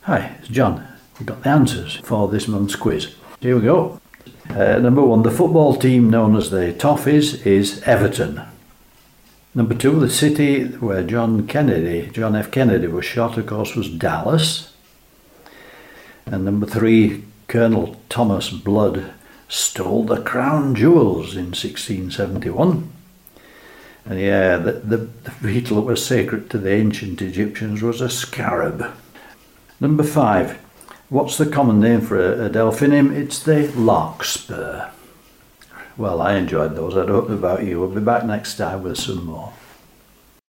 Hi, it's John. We've got the answers for this month's quiz. Here we go. Number 1, the football team known as the Toffees is Everton. Number 2, the city where John F. Kennedy was shot, of course, was Dallas. And number 3, Colonel Thomas Blood stole the crown jewels in 1671. And yeah, the beetle that was sacred to the ancient Egyptians was a scarab. Number 5, what's the common name for a delphinium? It's the larkspur. Well, I enjoyed those. I don't know about you. We'll be back next time with some more.